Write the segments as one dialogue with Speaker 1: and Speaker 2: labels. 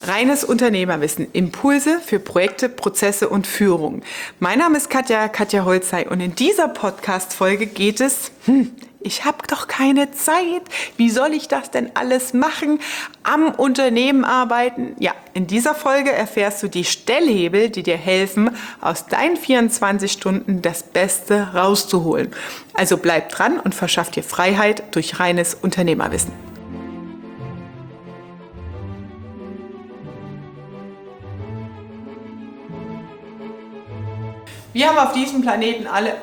Speaker 1: Reines Unternehmerwissen, Impulse für Projekte, Prozesse und Führung. Mein Name ist Katja Holzhey und in dieser Podcast-Folge geht es, ich habe doch keine Zeit, wie soll ich das denn alles machen, am Unternehmen arbeiten? Ja, in dieser Folge erfährst du die Stellhebel, die dir helfen, aus deinen 24 Stunden das Beste rauszuholen. Also bleib dran und verschaff dir Freiheit durch reines Unternehmerwissen. Wir haben auf diesem Planeten alle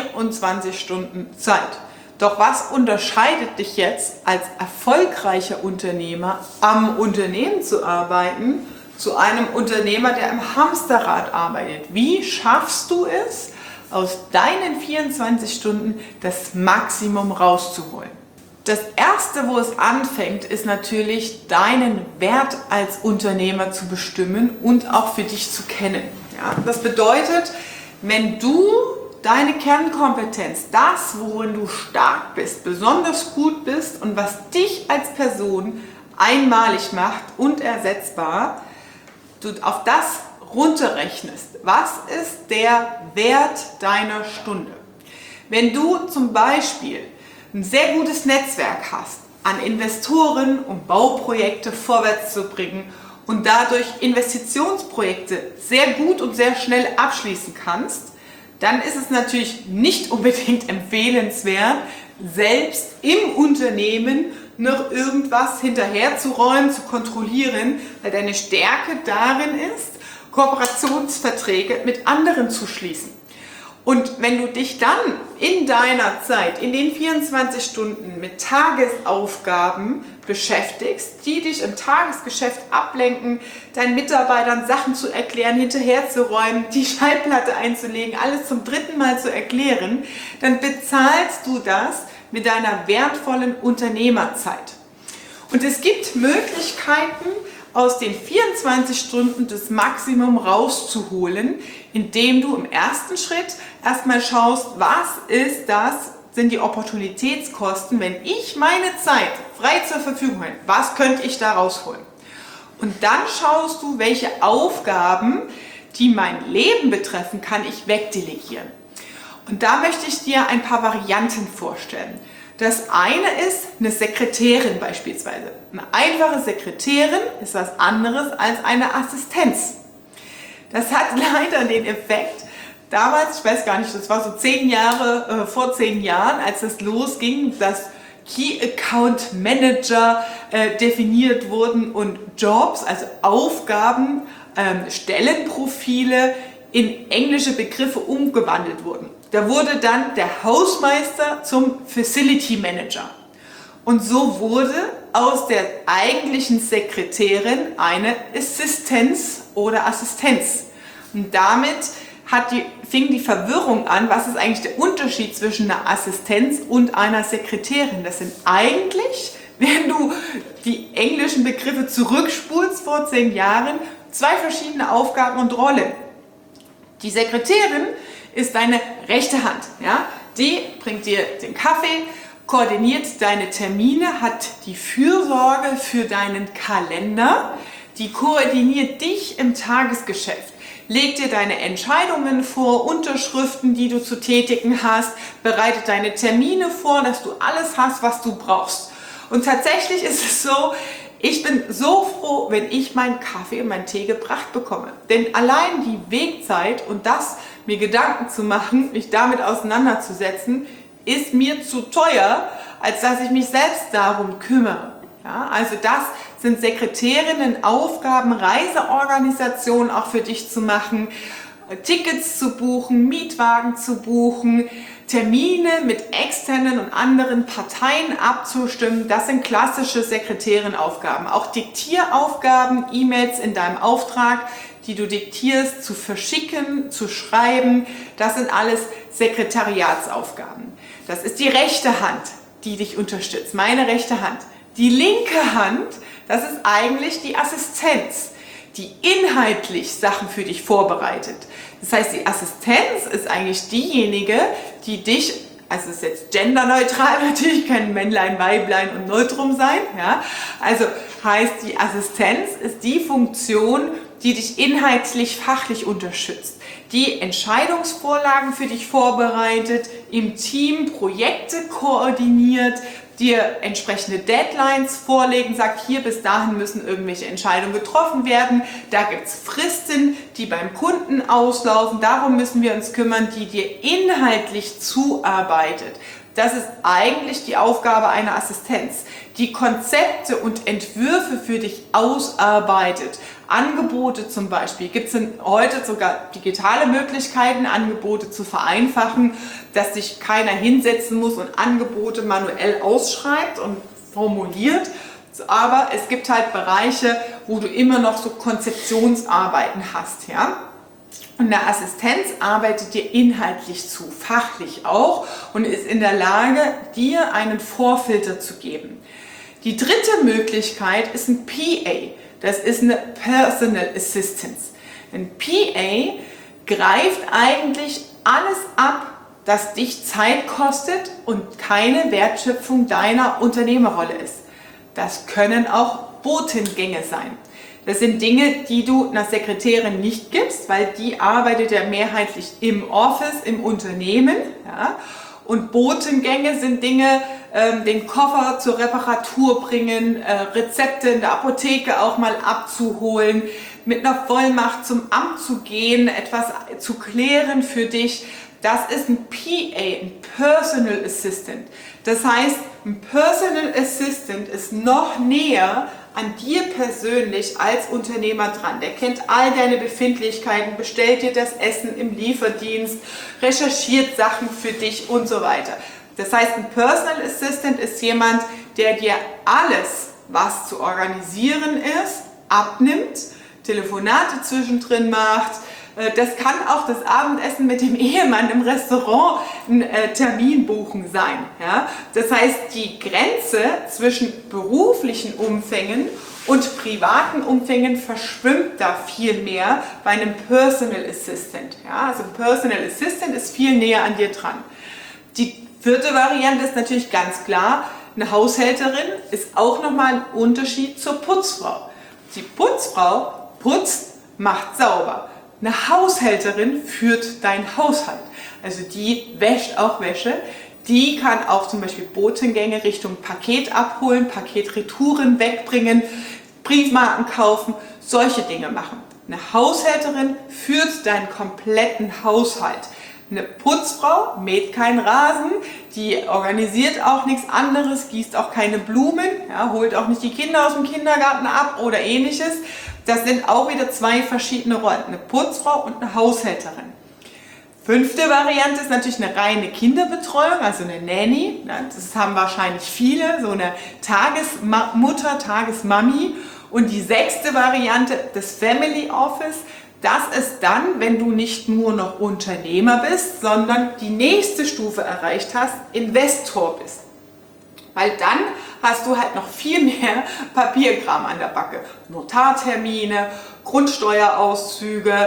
Speaker 1: 24 Stunden Zeit. Doch was unterscheidet dich jetzt als erfolgreicher Unternehmer, am Unternehmen zu arbeiten, zu einem Unternehmer, der im Hamsterrad arbeitet? Wie schaffst du es, aus deinen 24 Stunden das Maximum rauszuholen? Das Erste, wo es anfängt, ist natürlich, deinen Wert als Unternehmer zu bestimmen und auch für dich zu kennen. Ja, das bedeutet, wenn du deine Kernkompetenz, das, worin du stark bist, besonders gut bist und was dich als Person einmalig macht, unersetzbar, du auf das runterrechnest. Was ist der Wert deiner Stunde? Wenn du zum Beispiel ein sehr gutes Netzwerk hast an Investoren, um Bauprojekte vorwärts zu bringen, und dadurch Investitionsprojekte sehr gut und sehr schnell abschließen kannst, dann ist es natürlich nicht unbedingt empfehlenswert, selbst im Unternehmen noch irgendwas hinterherzuräumen, zu kontrollieren, weil deine Stärke darin ist, Kooperationsverträge mit anderen zu schließen. Und wenn du dich dann in deiner Zeit, in den 24 Stunden mit Tagesaufgaben beschäftigst, die dich im Tagesgeschäft ablenken, deinen Mitarbeitern Sachen zu erklären, hinterherzuräumen, die Schallplatte einzulegen, alles zum dritten Mal zu erklären, dann bezahlst du das mit deiner wertvollen Unternehmerzeit. Und es gibt Möglichkeiten, aus den 24 Stunden das Maximum rauszuholen, indem du im ersten Schritt erstmal schaust, sind die Opportunitätskosten, wenn ich meine Zeit frei zur Verfügung habe, was könnte ich da rausholen? Und dann schaust du, welche Aufgaben, die mein Leben betreffen, kann ich wegdelegieren. Und da möchte ich dir ein paar Varianten vorstellen. Das eine ist eine Sekretärin beispielsweise. Eine einfache Sekretärin ist was anderes als eine Assistenz. Das hat leider den Effekt, damals, ich weiß gar nicht, das war so vor 10 Jahren, als das losging, dass Key Account Manager definiert wurden und Jobs, also Aufgaben, Stellenprofile in englische Begriffe umgewandelt wurden. Da wurde dann der Hausmeister zum Facility Manager. Und so wurde aus der eigentlichen Sekretärin eine Assistenz oder Assistenz. Und damit fing die Verwirrung an, was ist eigentlich der Unterschied zwischen einer Assistenz und einer Sekretärin. Das sind eigentlich, wenn du die englischen Begriffe zurückspulst vor 10 Jahren, 2 verschiedene Aufgaben und Rollen. Die Sekretärin ist deine rechte Hand. Ja? Die bringt dir den Kaffee, koordiniert deine Termine, hat die Fürsorge für deinen Kalender, die koordiniert dich im Tagesgeschäft, legt dir deine Entscheidungen vor, Unterschriften, die du zu tätigen hast, bereitet deine Termine vor, dass du alles hast, was du brauchst. Und tatsächlich ist es so, ich bin so froh, wenn ich meinen Kaffee und meinen Tee gebracht bekomme. Denn allein die Wegzeit und das, mir Gedanken zu machen, mich damit auseinanderzusetzen, ist mir zu teuer, als dass ich mich selbst darum kümmere. Ja, also das sind Sekretärinnen Aufgaben, Reiseorganisationen auch für dich zu machen, Tickets zu buchen, Mietwagen zu buchen, Termine mit externen und anderen Parteien abzustimmen. Das sind klassische Sekretärinnen-Aufgaben. Auch Diktieraufgaben, E-Mails in deinem Auftrag, die du diktierst, zu verschicken, zu schreiben. Das sind alles Sekretariatsaufgaben. Das ist die rechte Hand, die dich unterstützt, meine rechte Hand. Die linke Hand, das ist eigentlich die Assistenz, die inhaltlich Sachen für dich vorbereitet. Das heißt, die Assistenz ist eigentlich diejenige, die dich also es ist jetzt genderneutral natürlich, kein Männlein, Weiblein und Neutrum sein. Ja? Also heißt, die Assistenz ist die Funktion, die dich inhaltlich, fachlich unterstützt, die Entscheidungsvorlagen für dich vorbereitet, im Team Projekte koordiniert, dir entsprechende Deadlines vorlegen, sagt, hier bis dahin müssen irgendwelche Entscheidungen getroffen werden, da gibt es Fristen, die beim Kunden auslaufen, darum müssen wir uns kümmern, die dir inhaltlich zuarbeitet. Das ist eigentlich die Aufgabe einer Assistenz, die Konzepte und Entwürfe für dich ausarbeitet. Angebote zum Beispiel, gibt es heute sogar digitale Möglichkeiten, Angebote zu vereinfachen, dass sich keiner hinsetzen muss und Angebote manuell ausschreibt und formuliert. Aber es gibt halt Bereiche, wo du immer noch so Konzeptionsarbeiten hast. Ja? Und eine Assistenz arbeitet dir inhaltlich zu, fachlich auch und ist in der Lage, dir einen Vorfilter zu geben. Die dritte Möglichkeit ist ein PA. Das ist eine Personal Assistance. Ein PA greift eigentlich alles ab, das dich Zeit kostet und keine Wertschöpfung deiner Unternehmerrolle ist. Das können auch Botengänge sein. Das sind Dinge, die du einer Sekretärin nicht gibst, weil die arbeitet ja mehrheitlich im Office, im Unternehmen. Ja? Und Botengänge sind Dinge, den Koffer zur Reparatur bringen, Rezepte in der Apotheke auch mal abzuholen, mit einer Vollmacht zum Amt zu gehen, etwas zu klären für dich. Das ist ein PA, ein Personal Assistant. Das heißt, ein Personal Assistant ist noch näher an dir persönlich als Unternehmer dran. Der kennt all deine Befindlichkeiten, bestellt dir das Essen im Lieferdienst, recherchiert Sachen für dich und so weiter. Das heißt, ein Personal Assistant ist jemand, der dir alles, was zu organisieren ist, abnimmt, Telefonate zwischendrin macht. Das kann auch das Abendessen mit dem Ehemann im Restaurant ein Termin buchen sein. Ja? Das heißt, die Grenze zwischen beruflichen Umfängen und privaten Umfängen verschwimmt da viel mehr bei einem Personal Assistant. Ja? Also ein Personal Assistant ist viel näher an dir dran. Die vierte Variante ist natürlich ganz klar, eine Haushälterin ist auch nochmal ein Unterschied zur Putzfrau. Die Putzfrau putzt, macht sauber. Eine Haushälterin führt deinen Haushalt. Also die wäscht auch Wäsche. Die kann auch zum Beispiel Botengänge Richtung Paket abholen, Paketretouren wegbringen, Briefmarken kaufen, solche Dinge machen. Eine Haushälterin führt deinen kompletten Haushalt. Eine Putzfrau mäht keinen Rasen, die organisiert auch nichts anderes, gießt auch keine Blumen, ja, holt auch nicht die Kinder aus dem Kindergarten ab oder ähnliches. Das sind auch wieder zwei verschiedene Rollen, eine Putzfrau und eine Haushälterin. Fünfte Variante ist natürlich eine reine Kinderbetreuung, also eine Nanny. Das haben wahrscheinlich viele, so eine Tagesmutter, Tagesmami. Und die sechste Variante, das Family Office. Das ist dann, wenn du nicht nur noch Unternehmer bist, sondern die nächste Stufe erreicht hast, Investor bist. Weil dann hast du halt noch viel mehr Papierkram an der Backe. Notartermine, Grundsteuerauszüge,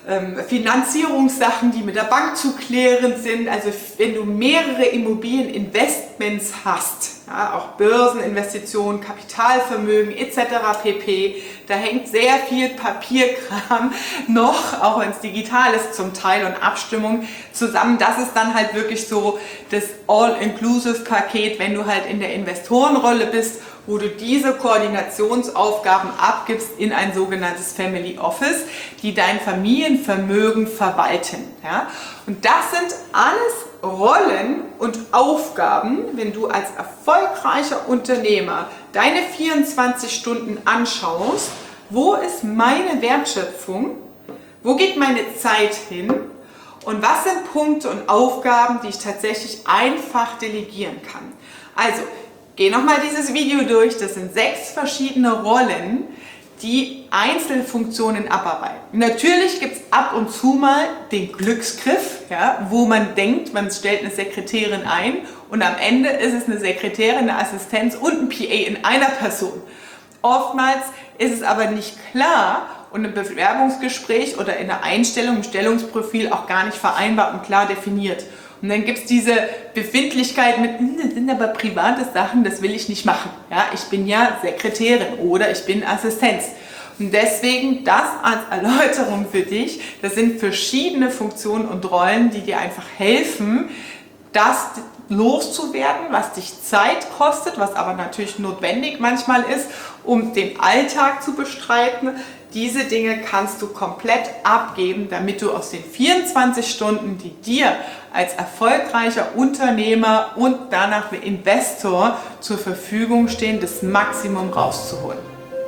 Speaker 1: Finanzierungssachen, die mit der Bank zu klären sind. Also wenn du mehrere Immobilieninvestments hast, ja, auch Börseninvestitionen, Kapitalvermögen etc. pp., da hängt sehr viel Papierkram noch, auch wenn es digital ist zum Teil und Abstimmung zusammen. Das ist dann halt wirklich so das All-Inclusive-Paket, wenn du halt in der Investorenrolle bist, wo du diese Koordinationsaufgaben abgibst in ein sogenanntes Family Office, die dein Familienvermögen verwalten. Ja? Und das sind alles Rollen und Aufgaben, wenn du als erfolgreicher Unternehmer deine 24 Stunden anschaust, wo ist meine Wertschöpfung, wo geht meine Zeit hin und was sind Punkte und Aufgaben, die ich tatsächlich einfach delegieren kann. Also, geh nochmal dieses Video durch, das sind 6 verschiedene Rollen, die Einzelfunktionen abarbeiten. Natürlich gibt es ab und zu mal den Glücksgriff, ja, wo man denkt, man stellt eine Sekretärin ein und am Ende ist es eine Sekretärin, eine Assistenz und ein PA in einer Person. Oftmals ist es aber nicht klar und im Bewerbungsgespräch oder in der Einstellung, im Stellungsprofil auch gar nicht vereinbart und klar definiert. Und dann gibt es diese Befindlichkeit mit, das sind aber private Sachen, das will ich nicht machen. Ja, ich bin ja Sekretärin oder ich bin Assistenz. Und deswegen das als Erläuterung für dich, das sind verschiedene Funktionen und Rollen, die dir einfach helfen, das loszuwerden, was dich Zeit kostet, was aber natürlich notwendig manchmal ist, um den Alltag zu bestreiten. Diese Dinge kannst du komplett abgeben, damit du aus den 24 Stunden, die dir als erfolgreicher Unternehmer und danach wie Investor zur Verfügung stehen, das Maximum rauszuholen.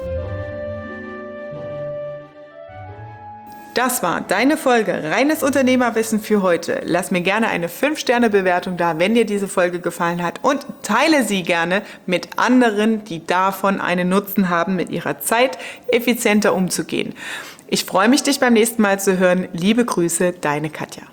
Speaker 1: Das war deine Folge Reines Unternehmerwissen für heute. Lass mir gerne eine 5-Sterne-Bewertung da, wenn dir diese Folge gefallen hat, und teile sie gerne mit anderen, die davon einen Nutzen haben, mit ihrer Zeit effizienter umzugehen. Ich freue mich, dich beim nächsten Mal zu hören. Liebe Grüße, deine Katja.